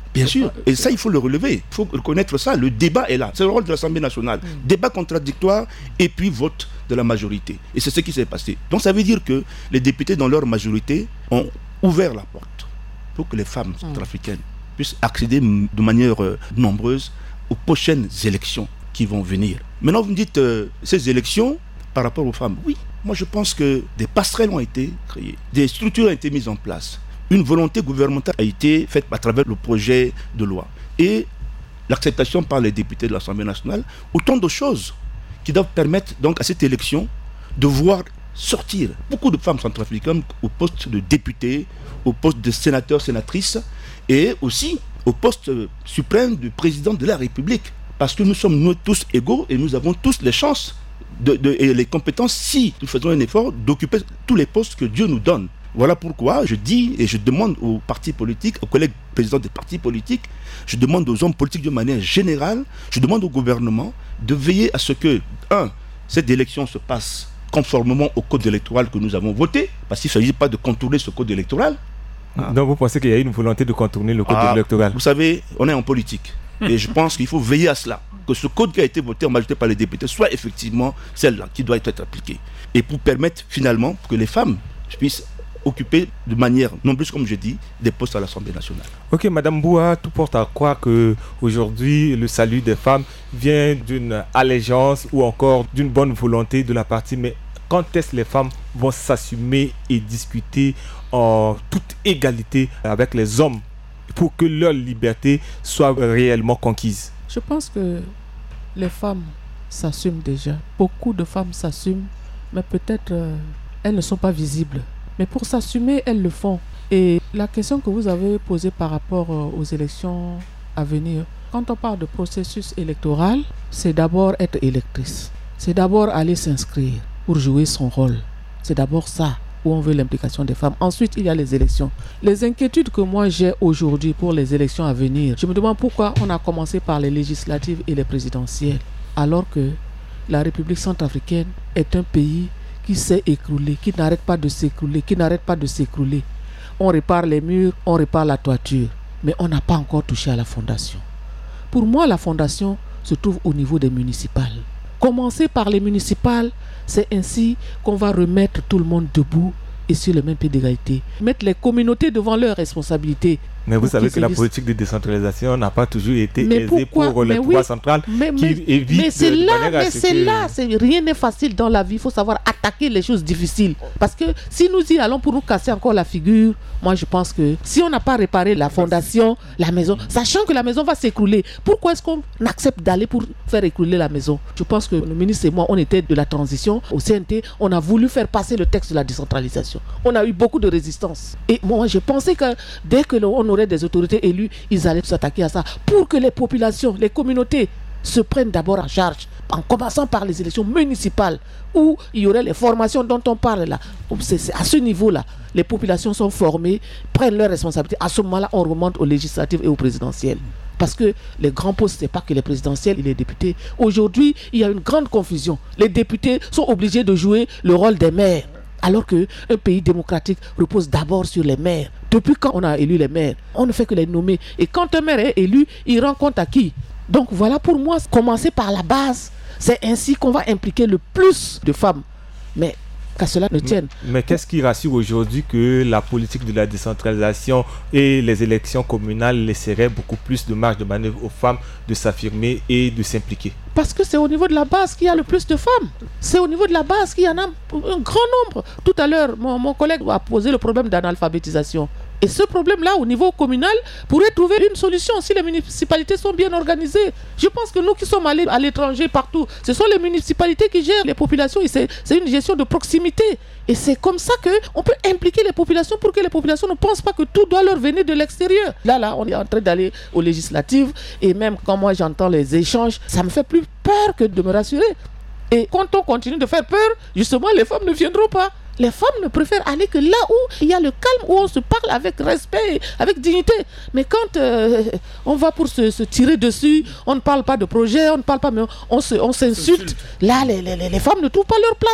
Bien sûr, et ça il faut le relever, il faut reconnaître ça, le débat est là, c'est le rôle de l'Assemblée nationale, mmh. débat contradictoire et puis vote de la majorité. Et c'est ce qui s'est passé. Donc ça veut dire que les députés dans leur majorité ont ouvert la porte pour que les femmes centrafricaines puissent accéder de manière euh, nombreuse aux prochaines élections qui vont venir. Maintenant vous me dites, euh, ces élections par rapport aux femmes, oui, moi je pense que des passerelles ont été créées, des structures ont été mises en place. Une volonté gouvernementale a été faite à travers le projet de loi et l'acceptation par les députés de l'Assemblée nationale, autant de choses qui doivent permettre donc à cette élection de voir sortir beaucoup de femmes centrafricaines au poste de députés, au poste de sénateurs, sénatrices et aussi au poste suprême du président de la République. Parce que nous sommes nous tous égaux et nous avons tous les chances de, de, et les compétences, si nous faisons un effort, d'occuper tous les postes que Dieu nous donne. Voilà pourquoi je dis et je demande aux partis politiques, aux collègues présidents des partis politiques, je demande aux hommes politiques de manière générale, je demande au gouvernement de veiller à ce que, un, cette élection se passe conformément au code électoral que nous avons voté, parce qu'il ne s'agit pas de contourner ce code électoral. Ah. Donc vous pensez qu'il y a une volonté de contourner le code ah, électoral? Vous savez, on est en politique. Et je pense qu'il faut veiller à cela, que ce code qui a été voté en majorité par les députés soit effectivement celle-là qui doit être appliquée. Et pour permettre finalement que les femmes puissent occuper de manière non plus, comme je dis, des postes à l'Assemblée nationale. Ok, Madame Boua, tout porte à croire que aujourd'hui le salut des femmes vient d'une allégeance ou encore d'une bonne volonté de la partie, mais quand est-ce que les femmes vont s'assumer et discuter en toute égalité avec les hommes pour que leur liberté soit réellement conquise? Je pense que les femmes s'assument déjà. Beaucoup de femmes s'assument, mais peut-être euh, elles ne sont pas visibles. Mais pour s'assumer, elles le font. Et la question que vous avez posée par rapport aux élections à venir, quand on parle de processus électoral, c'est d'abord être électrice. C'est d'abord aller s'inscrire pour jouer son rôle. C'est d'abord ça où on veut l'implication des femmes. Ensuite, il y a les élections. Les inquiétudes que moi j'ai aujourd'hui pour les élections à venir, je me demande pourquoi on a commencé par les législatives et les présidentielles, alors que la République centrafricaine est un pays qui s'est écroulé, qui n'arrête pas de s'écrouler, qui n'arrête pas de s'écrouler. On répare les murs, on répare la toiture, mais on n'a pas encore touché à la fondation. Pour moi, la fondation se trouve au niveau des municipales. Commencer par les municipales, c'est ainsi qu'on va remettre tout le monde debout et sur le même pied d'égalité. Mettre les communautés devant leurs responsabilités. Mais vous savez que la politique de décentralisation n'a pas toujours été mais aisée pourquoi? pour le pouvoir oui, central mais, qui mais, évite mais c'est de là, mais c'est que... là, c'est, rien n'est facile dans la vie. Il faut savoir attaquer les choses difficiles. Parce que si nous y allons pour nous casser encore la figure, moi je pense que si on n'a pas réparé la fondation, la maison, sachant que la maison va s'écrouler, pourquoi est-ce qu'on accepte d'aller pour faire écrouler la maison? Je pense que le ministre et moi, on était de la transition au C N T, on a voulu faire passer le texte de la décentralisation. On a eu beaucoup de résistance. Et moi, je pensais que dès que l'on aurait des autorités élus, ils allaient s'attaquer à ça pour que les populations, les communautés se prennent d'abord en charge, en commençant par les élections municipales où il y aurait les formations dont on parle là. C'est, c'est à ce niveau-là, les populations sont formées, prennent leurs responsabilités. À ce moment-là, on remonte aux législatives et aux présidentielles. Parce que les grands postes, ce n'est pas que les présidentielles et les députés. Aujourd'hui, il y a une grande confusion. Les députés sont obligés de jouer le rôle des maires. Alors qu'un pays démocratique repose d'abord sur les maires. Depuis quand on a élu les maires, on ne fait que les nommer. Et quand un maire est élu, il rend compte à qui? Donc voilà, pour moi, commencer par la base, c'est ainsi qu'on va impliquer le plus de femmes. Mais qu'à cela ne tienne. Mais, mais qu'est-ce qui rassure aujourd'hui que la politique de la décentralisation et les élections communales laisseraient beaucoup plus de marge de manœuvre aux femmes de s'affirmer et de s'impliquer? Parce que c'est au niveau de la base qu'il y a le plus de femmes. C'est au niveau de la base qu'il y en a un grand nombre. Tout à l'heure, mon, mon collègue a posé le problème d'analphabétisation. Et ce problème-là, au niveau communal, pourrait trouver une solution si les municipalités sont bien organisées. Je pense que nous qui sommes allés à l'étranger partout, ce sont les municipalités qui gèrent les populations et c'est, c'est une gestion de proximité. Et c'est comme ça qu'on peut impliquer les populations pour que les populations ne pensent pas que tout doit leur venir de l'extérieur. Là, là, on est en train d'aller aux législatives et même quand moi j'entends les échanges, ça me fait plus peur que de me rassurer. Et quand on continue de faire peur, justement, les femmes ne viendront pas. Les femmes ne préfèrent aller que là où il y a le calme, où on se parle avec respect, avec dignité. Mais quand euh, on va pour se, se tirer dessus, on ne parle pas de projet, on ne parle pas, mais on, se, on s'insulte. Là, les, les, les femmes ne trouvent pas leur place.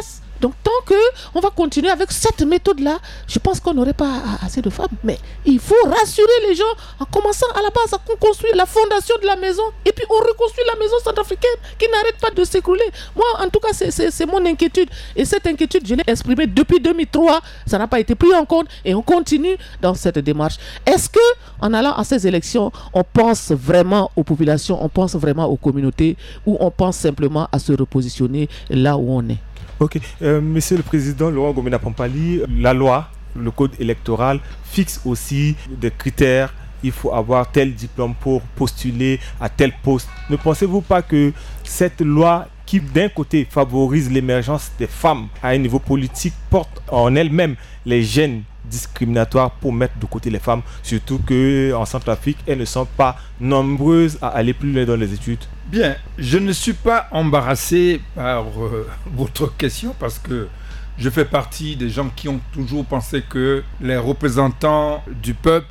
Donc tant qu'on va continuer avec cette méthode-là, je pense qu'on n'aurait pas assez de femmes. Mais il faut rassurer les gens en commençant à la base à construire la fondation de la maison et puis on reconstruit la maison centrafricaine qui n'arrête pas de s'écrouler. Moi, en tout cas, c'est, c'est, c'est mon inquiétude. Et cette inquiétude, je l'ai exprimée depuis deux mille trois. Ça n'a pas été pris en compte et on continue dans cette démarche. Est-ce que, en allant à ces élections, on pense vraiment aux populations, on pense vraiment aux communautés ou on pense simplement à se repositionner là où on est? Ok. Euh, Monsieur le Président Laurent Gomina Pampali, la loi, le code électoral fixe aussi des critères. Il faut avoir tel diplôme pour postuler à tel poste. Ne pensez-vous pas que cette loi qui d'un côté favorise l'émergence des femmes à un niveau politique porte en elle-même les gènes discriminatoires pour mettre de côté les femmes, surtout qu'en Centrafrique, elles ne sont pas nombreuses à aller plus loin dans les études? Bien, je ne suis pas embarrassé par euh, votre question parce que je fais partie des gens qui ont toujours pensé que les représentants du peuple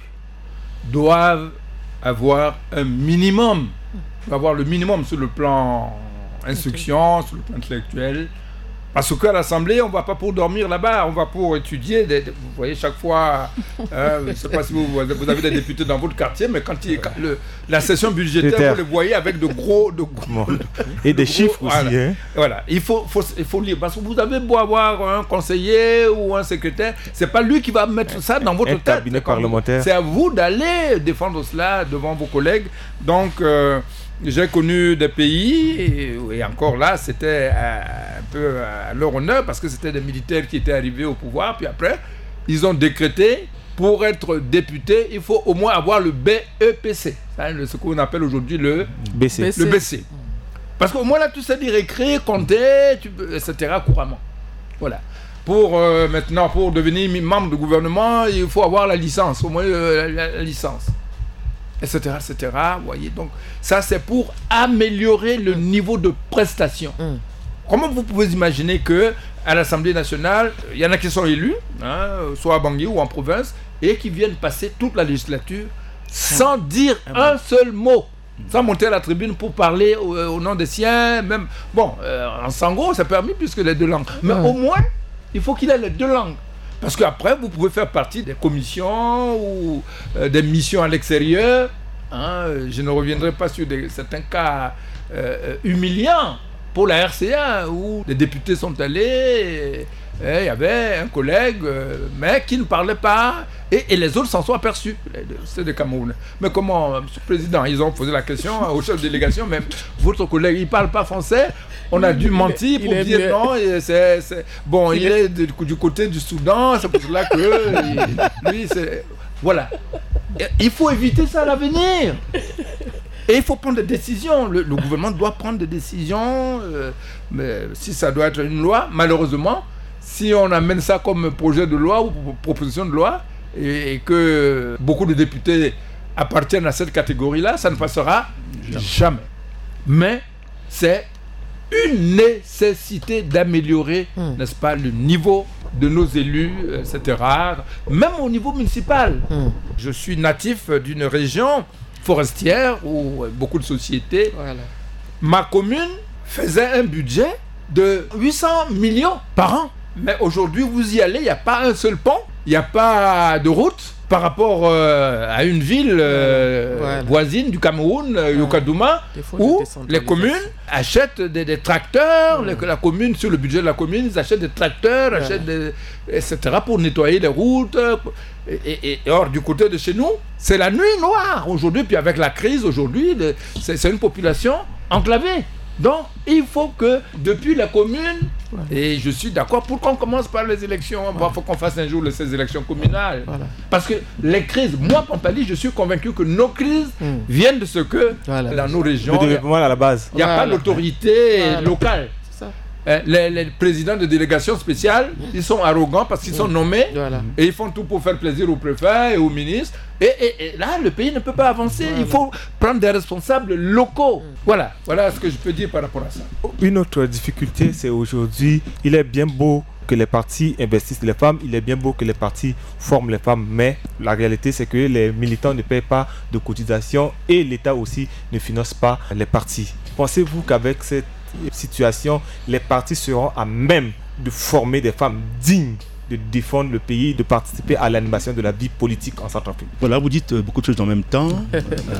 doivent avoir un minimum, avoir le minimum sur le plan instruction, sur le plan intellectuel. Parce qu'à l'Assemblée, on ne va pas pour dormir là-bas, on va pour étudier. Des, des, vous voyez, chaque fois, euh, je ne sais pas si vous, vous avez des députés dans votre quartier, mais quand, il, quand le, la session budgétaire, vous les voyez avec de gros... De gros et des de chiffres gros, aussi. Voilà, hein. voilà. Il, faut, faut, il faut lire. Parce que vous avez beau avoir un conseiller ou un secrétaire, ce n'est pas lui qui va mettre ça dans votre un tête. cabinet parlementaire. C'est à vous d'aller défendre cela devant vos collègues. Donc... Euh, j'ai connu des pays, et, et encore là, c'était un peu à leur honneur, parce que c'était des militaires qui étaient arrivés au pouvoir, puis après, ils ont décrété, pour être député, il faut au moins avoir le B E P C, ce qu'on appelle aujourd'hui le B C. Le B C. Parce qu'au moins là, tu sais dire écrire, compter, tu peux, et cetera couramment. Voilà. Pour euh, maintenant, pour devenir membre du gouvernement, il faut avoir la licence, au moins euh, la, la licence. Etc, et cetera. Vous voyez, donc ça c'est pour améliorer le niveau de prestation. Mm. Comment vous pouvez imaginer que à l'Assemblée nationale, il y en a qui sont élus, hein, soit à Bangui ou en province, et qui viennent passer toute la législature sans dire ah, un seul mot, sans monter à la tribune pour parler au, au nom des siens, même bon, euh, en sango, c'est permis puisque les deux langues. Mais ouais. Au moins, il faut qu'il ait les deux langues. Parce qu'après, vous pouvez faire partie des commissions ou euh, des missions à l'extérieur. Hein, je ne reviendrai pas sur des, certains cas euh, humiliants pour la R C A où les députés sont allés. Il y avait un collègue, euh, mais qui ne parlait pas, et, et les autres s'en sont aperçus. C'est des Camerounais. Mais comment, Monsieur le Président, ils ont posé la question au chef de délégation, même votre collègue, il ne parle pas français. On a dû mentir pour dire bien. Non. Et c'est, c'est, bon, il, il est, est de, du côté du Soudan, c'est pour cela que il, lui, c'est. Voilà. Il faut éviter ça à l'avenir. Et il faut prendre des décisions. Le, le gouvernement doit prendre des décisions. Euh, mais si ça doit être une loi, malheureusement, si on amène ça comme projet de loi ou proposition de loi, et, et que beaucoup de députés appartiennent à cette catégorie-là, ça ne passera jamais. Mais c'est une nécessité d'améliorer, mmh. n'est-ce pas, le niveau de nos élus, et cetera. Même au niveau municipal. Mmh. Je suis natif d'une région forestière où beaucoup de sociétés. Voilà. Ma commune faisait un budget de huit cents millions par an. Mais aujourd'hui, vous y allez, il n'y a pas un seul pont, il n'y a pas de route par rapport euh, à une ville euh, voilà. voisine du Cameroun, euh, Yokadouma, où les communes achètent des, des tracteurs, ouais. les, la commune, sur le budget de la commune, ils achètent des tracteurs, ouais. achètent des, et cetera pour nettoyer les routes. Et, et, et or, du côté de chez nous, c'est la nuit noire aujourd'hui, puis avec la crise aujourd'hui, c'est, c'est une population enclavée. Donc, il faut que, depuis la commune, voilà. et je suis d'accord pour qu'on commence par les élections, il voilà. faut qu'on fasse un jour les, ces élections communales. Voilà. Parce que les crises, moi, Pampali, je suis convaincu que nos crises mmh. viennent de ce que, voilà. dans nos régions, il n'y a, a pas voilà. l'autorité voilà. locale. C'est ça. Les, les présidents de délégations spéciales, ils sont arrogants parce qu'ils sont nommés voilà. et ils font tout pour faire plaisir au préfet et au ministre. Et, et, et là, le pays ne peut pas avancer. Voilà. Il faut prendre des responsables locaux. Voilà, voilà ce que je peux dire par rapport à ça. Une autre difficulté, c'est aujourd'hui, il est bien beau que les partis investissent les femmes, il est bien beau que les partis forment les femmes, mais la réalité, c'est que les militants ne payent pas de cotisation et l'État aussi ne finance pas les partis. Pensez-vous qu'avec cette situation, les partis seront à même de former des femmes dignes de défendre le pays, de participer à l'animation de la vie politique en Centrafrique? Voilà, vous dites beaucoup de choses en même temps. euh,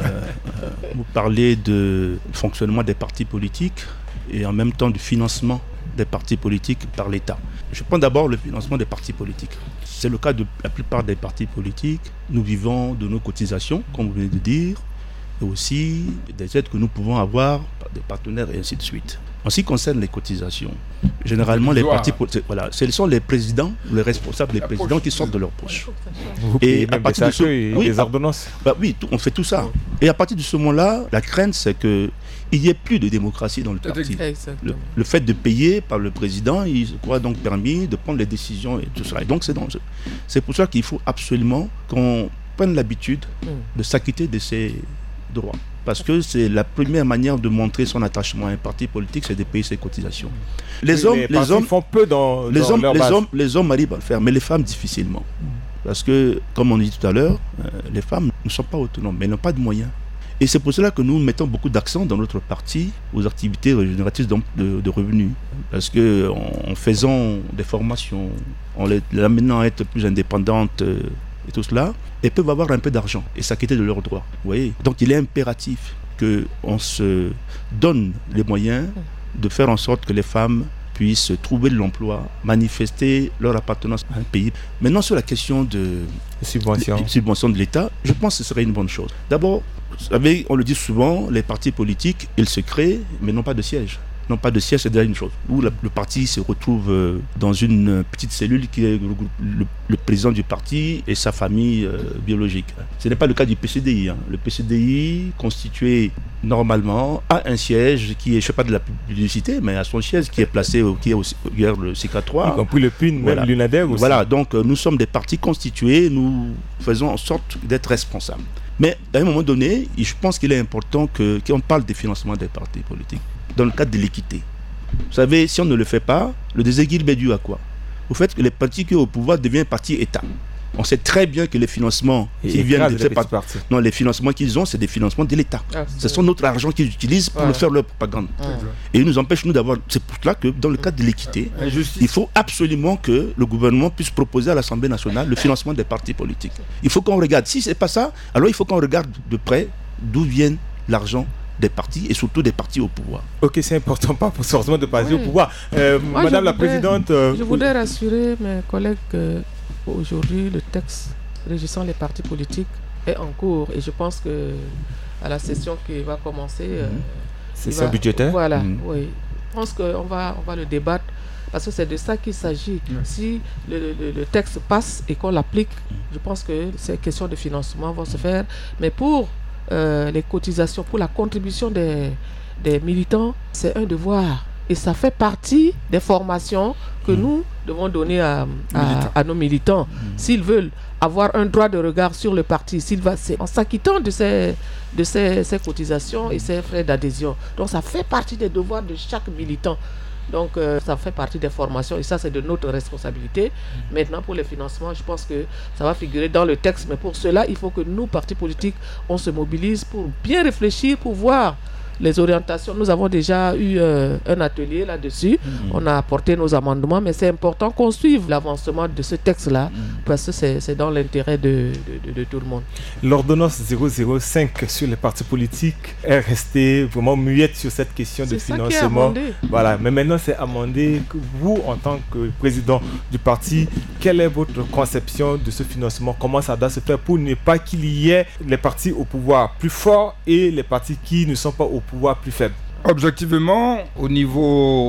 vous parlez du fonctionnement des partis politiques et en même temps du financement des partis politiques par l'État. Je prends d'abord le financement des partis politiques. C'est le cas de la plupart des partis politiques. Nous vivons de nos cotisations, comme vous venez de dire, et aussi des aides que nous pouvons avoir par des partenaires et ainsi de suite. En ce qui concerne les cotisations, généralement les partis politiques, voilà, ce sont les présidents, les responsables des présidents qui sortent de leur poche. Vous Et et à partir de ce, et oui, des ordonnances. bah oui, tout, on fait tout ça. Et à partir de ce moment-là, la crainte, c'est qu'il n'y ait plus de démocratie dans le parti. Le, le fait de payer par le président, il se croit donc permis de prendre les décisions et tout ça. Et donc c'est dangereux. C'est pour ça qu'il faut absolument qu'on prenne l'habitude de s'acquitter de ses droits. Parce que c'est la première manière de montrer son attachement à un parti politique, c'est de payer ses cotisations. Les Oui, hommes, les les hommes font peu dans, les dans hommes, leur les base. hommes, les hommes arrivent à le faire, mais les femmes difficilement. Parce que, comme on dit tout à l'heure, euh, les femmes ne sont pas autonomes, mais elles n'ont pas de moyens. Et c'est pour cela que nous mettons beaucoup d'accent dans notre parti aux activités régénératrices de, de, de revenus. Parce que en, en faisant des formations, en les amenant à être plus indépendantes euh, et tout cela, elles peuvent avoir un peu d'argent et s'acquitter de leurs droits. Vous voyez ? Donc il est impératif qu'on se donne les moyens de faire en sorte que les femmes puissent trouver de l'emploi, manifester leur appartenance à un pays. Maintenant, sur la question de subventions de, subvention de l'État, je pense que ce serait une bonne chose. D'abord, vous savez, on le dit souvent, les partis politiques, ils se créent, mais n'ont pas de siège. Non, pas de siège, c'est déjà une chose. Où la, le parti se retrouve euh, dans une petite cellule qui est le, le, le président du parti et sa famille euh, biologique. Ce n'est pas le cas du P C D I. Hein. Le P C D I, constitué normalement, a un siège qui est, je ne sais pas de la publicité, mais a son siège qui est placé au, qui est au, au, le C K trois. Y compris le P I N, voilà. Même l'UNADER aussi. Voilà, donc euh, nous sommes des partis constitués, nous faisons en sorte d'être responsables. Mais à un moment donné, je pense qu'il est important que, qu'on parle des financements des partis politiques dans le cadre de l'équité. Vous savez, si on ne le fait pas, le déséquilibre est dû à quoi? Au fait que les partis qui sont au pouvoir deviennent partis État. On sait très bien que les financements Et qui viennent de ces partis, partis, non, les financements qu'ils ont, c'est des financements de l'État. Ah, Ce sont notre argent qu'ils utilisent pour ouais. faire leur propagande. Ouais. Et ils nous empêchent, nous, d'avoir... C'est pour cela que, dans le cadre de l'équité, ouais. il faut absolument que le gouvernement puisse proposer à l'Assemblée nationale le financement des partis politiques. Il faut qu'on regarde. Si ce n'est pas ça, alors il faut qu'on regarde de près d'où vient l'argent des partis et surtout des partis au pouvoir. Ok, c'est important, pas forcément de partis oui. au pouvoir. Euh, Moi, Madame voudrais, la Présidente... Euh, je voudrais rassurer mes collègues qu'aujourd'hui, le texte régissant les partis politiques est en cours et je pense que à la session qui va commencer... Euh, session budgétaire. Voilà, mmh. oui. Je pense qu'on va, on va le débattre parce que c'est de ça qu'il s'agit. Mmh. Si le, le, le texte passe et qu'on l'applique, je pense que ces questions de financement vont se faire. Mais pour euh, les cotisations, pour la contribution des, des militants, c'est un devoir. Et ça fait partie des formations que mmh. nous devons donner à, à, à nos militants. Mmh. S'ils veulent avoir un droit de regard sur le parti, s'il va, c'est en s'acquittant de, ces, de ces, ces cotisations et ces frais d'adhésion. Donc ça fait partie des devoirs de chaque militant. Donc euh, ça fait partie des formations et ça c'est de notre responsabilité. Mmh. Maintenant pour les financements, je pense que ça va figurer dans le texte. Mais pour cela, il faut que nous, partis politiques, on se mobilise pour bien réfléchir, pour voir les orientations. Nous avons déjà eu euh, un atelier là-dessus. Mmh. On a apporté nos amendements, mais c'est important qu'on suive l'avancement de ce texte-là, mmh. parce que c'est, c'est dans l'intérêt de, de, de, de tout le monde. L'ordonnance zéro zéro cinq sur les partis politiques est restée vraiment muette sur cette question c'est de ça financement. Qui est amendé. Voilà, mais maintenant c'est amendé. Vous, en tant que président du parti, quelle est votre conception de ce financement? Comment ça doit se faire pour ne pas qu'il y ait les partis au pouvoir plus forts et les partis qui ne sont pas au pouvoir plus faible? Objectivement, au niveau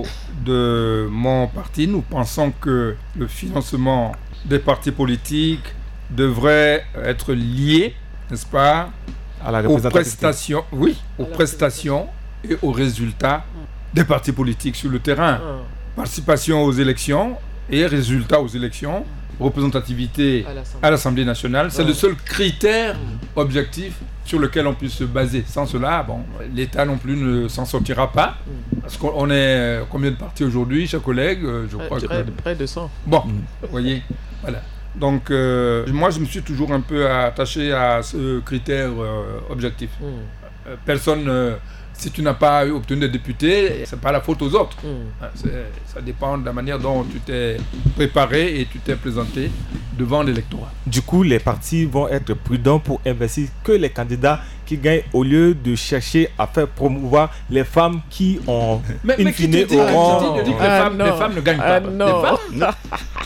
de mon parti, nous pensons que le financement des partis politiques devrait être lié, n'est-ce pas, à la aux prestations, oui, aux prestations et aux résultats des partis politiques sur le terrain. Participation aux élections et résultats aux élections, représentativité à l'Assemblée nationale, c'est le seul critère objectif sur lequel on puisse se baser. Sans cela, bon, l'État non plus ne s'en sortira pas. Parce qu'on est combien de partis aujourd'hui, chers collègues? Je crois près, que... près de cent. Bon, vous voyez, voilà. Donc, euh, moi, je me suis toujours un peu attaché à ce critère euh, objectif. Mm. euh, personne... Euh, si tu n'as pas obtenu de député, c'est pas la faute aux autres. Mm. Ça dépend de la manière dont tu t'es préparé et tu t'es présenté devant l'électorat. Du coup, les partis vont être prudents pour investir que les candidats qui gagnent au lieu de chercher à faire promouvoir les femmes qui ont mais, mais qui te dit, auront... qui te dit que les, ah femmes, les femmes ne gagnent ah pas. Non. Les femmes,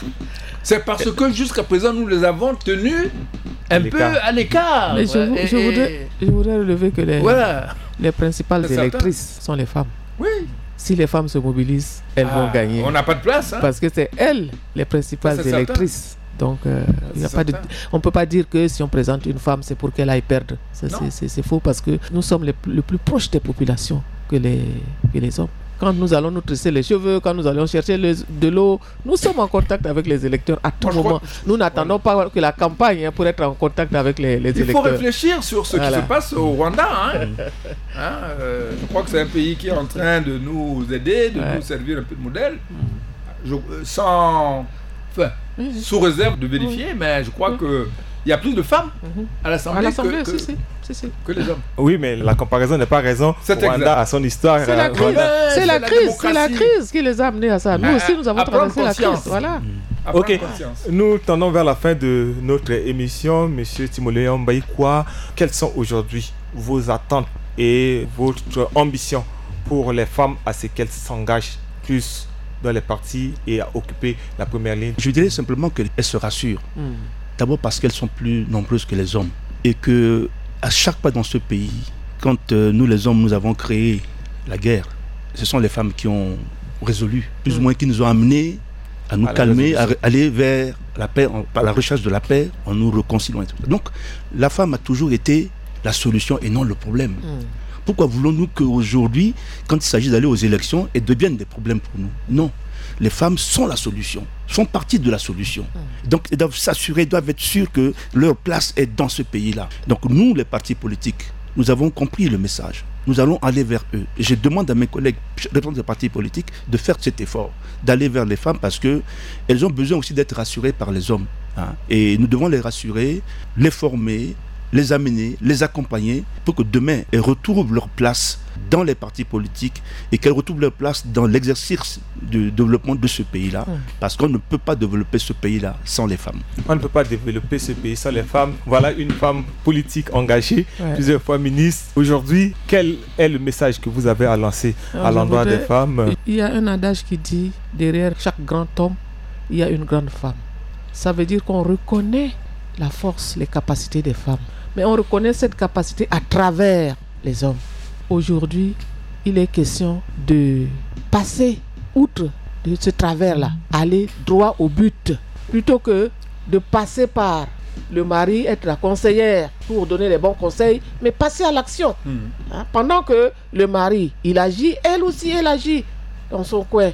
c'est parce que jusqu'à présent, nous les avons tenues un peu à l'écart. Mais je, et, je, voudrais, je voudrais relever que les... Voilà. Les principales c'est électrices certain. Sont les femmes. Oui. Si les femmes se mobilisent, elles ah, vont gagner. On n'a pas de place. Hein? Parce que c'est elles les principales c'est électrices. Certain. Donc, euh, y a pas de, on ne peut pas dire que si on présente une femme, c'est pour qu'elle aille perdre. Ça, c'est, c'est, c'est faux parce que nous sommes les, le plus proches des populations que les, que les hommes. Quand nous allons nous tresser les cheveux, quand nous allons chercher le, de l'eau, nous sommes en contact avec les électeurs à tout Moi, moment. Nous n'attendons ouais. pas que la campagne hein, pour être en contact avec les, les Il électeurs. Il faut réfléchir sur ce voilà. qui se passe au Rwanda. Hein. hein, euh, je crois que c'est un pays qui est en train de nous aider, de ouais. nous servir un peu de modèle. Je, sans, enfin, oui, oui. sous réserve de vérifier, oui. mais je crois oui. qu'il y a plus de femmes mm-hmm. à l'Assemblée, à l'Assemblée que, si, si. Si, si. que les hommes. Oui, mais la comparaison n'est pas raison. C'est Rwanda a son histoire. C'est la crise, c'est, c'est, la, la crise c'est la crise qui les a amenés à ça. Nous aussi, nous avons traversé la crise. Voilà. Mmh. Ok, nous tendons vers la fin de notre émission. Monsieur Timoléon Mbaïkwa, quelles sont aujourd'hui vos attentes et votre ambition pour les femmes à ce qu'elles s'engagent plus dans les partis et à occuper la première ligne? Je dirais simplement qu'elles se rassurent. Mmh. D'abord parce qu'elles sont plus nombreuses que les hommes et que à chaque pas dans ce pays, quand euh, nous les hommes nous avons créé la guerre, ce sont les femmes qui ont résolu, plus mmh. ou moins qui nous ont amenés à nous à calmer, à aller vers la paix, en, par la recherche de la paix, en nous réconciliant. Donc la femme a toujours été la solution et non le problème. Mmh. Pourquoi voulons-nous qu'aujourd'hui, quand il s'agit d'aller aux élections, elles deviennent des problèmes pour nous? Non. Les femmes sont la solution, font partie de la solution. Mmh. Donc, elles doivent s'assurer, doivent être sûres que leur place est dans ce pays-là. Donc, nous, les partis politiques, nous avons compris le message. Nous allons aller vers eux. Et je demande à mes collègues, représentants des partis politiques, de faire cet effort, d'aller vers les femmes parce qu'elles ont besoin aussi d'être rassurées par les hommes. Hein. Et nous devons les rassurer, les former, les amener, les accompagner pour que demain, elles retrouvent leur place dans les partis politiques et qu'elles retrouvent leur place dans l'exercice du développement de ce pays-là. Mmh. Parce qu'on ne peut pas développer ce pays-là sans les femmes. On ne peut pas développer ce pays sans les femmes. Voilà une femme politique engagée, ouais. plusieurs fois ministre. Aujourd'hui, quel est le message que vous avez à lancer Alors, à l'endroit voudrais... des femmes? Il y a un adage qui dit, derrière chaque grand homme, il y a une grande femme. Ça veut dire qu'on reconnaît la force, les capacités des femmes. Mais on reconnaît cette capacité à travers les hommes. Aujourd'hui, il est question de passer outre de ce travers-là, aller droit au but, plutôt que de passer par le mari, être la conseillère pour donner les bons conseils, mais passer à l'action. Mmh. Hein, pendant que le mari, il agit, elle aussi, elle agit dans son coin.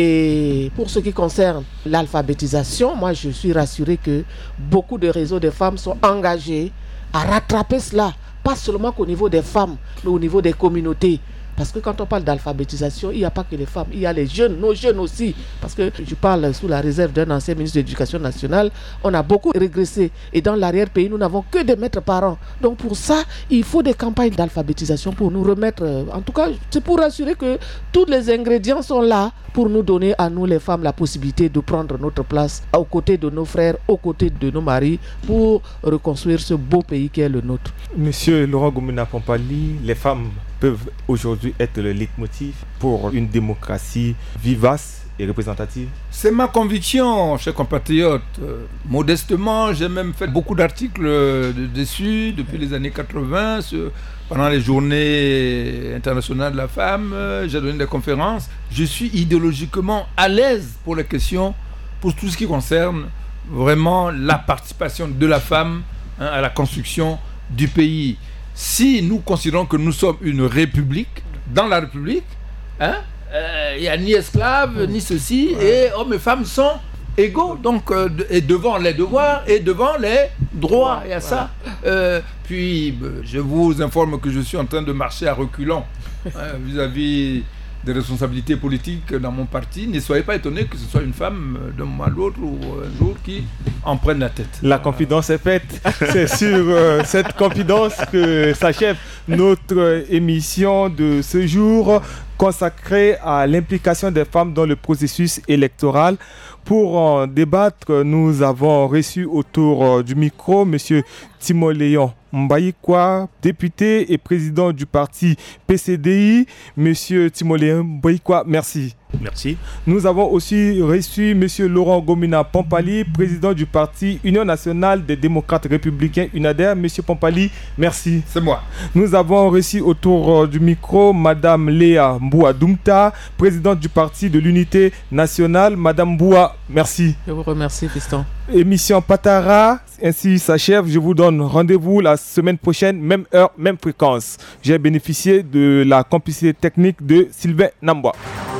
Et pour ce qui concerne l'alphabétisation, moi, je suis rassuré que beaucoup de réseaux de femmes sont engagés à rattraper cela, pas seulement qu'au niveau des femmes, mais au niveau des communautés. Parce que quand on parle d'alphabétisation, il n'y a pas que les femmes, il y a les jeunes, nos jeunes aussi. Parce que je parle sous la réserve d'un ancien ministre de l'Éducation nationale, on a beaucoup régressé. Et dans l'arrière-pays, nous n'avons que des maîtres parents. Donc pour ça, il faut des campagnes d'alphabétisation pour nous remettre... En tout cas, c'est pour assurer que tous les ingrédients sont là pour nous donner à nous les femmes la possibilité de prendre notre place aux côtés de nos frères, aux côtés de nos maris, pour reconstruire ce beau pays qui est le nôtre. Monsieur Laurent Gomina Pampali, les femmes peuvent aujourd'hui être le leitmotiv pour une démocratie vivace et représentative? C'est ma conviction, chers compatriotes. Euh, modestement, j'ai même fait beaucoup d'articles dessus depuis les années quatre-vingt, sur, pendant les journées internationales de la femme, euh, j'ai donné des conférences. Je suis idéologiquement à l'aise pour les questions, pour tout ce qui concerne vraiment la participation de la femme hein, à la construction du pays. Si nous considérons que nous sommes une république, dans la république, hein, il n'y a ni esclaves, ni ceci, et hommes et femmes sont égaux, donc, euh, et devant les devoirs et devant les droits, il y a ça. Euh, puis, je vous informe que je suis en train de marcher à reculons hein, vis-à-vis des responsabilités politiques dans mon parti, ne soyez pas étonnés que ce soit une femme d'un moment à l'autre ou un jour qui en prenne la tête. La confidence est faite. C'est sur euh, cette confidence que s'achève notre euh, émission de ce jour consacrée à l'implication des femmes dans le processus électoral. Pour en débattre, nous avons reçu autour euh, du micro M. Timoléon Mbaïkwa, député et président du parti P C D I. M. Timoléon Mbaïkwa, merci. Merci. Nous avons aussi reçu M. Laurent Gomina Pampali, président du parti Union nationale des démocrates républicains U N A D E R. M. Pampali, merci. C'est moi. Nous avons reçu autour du micro Mme Léa Mboua-Doumta, présidente du parti de l'unité nationale. Mme Mboua, merci. Je vous remercie, fiston. Émission Patara, ainsi s'achève. Je vous donne rendez-vous la semaine prochaine, même heure, même fréquence. J'ai bénéficié de la complicité technique de Sylvain Namboa.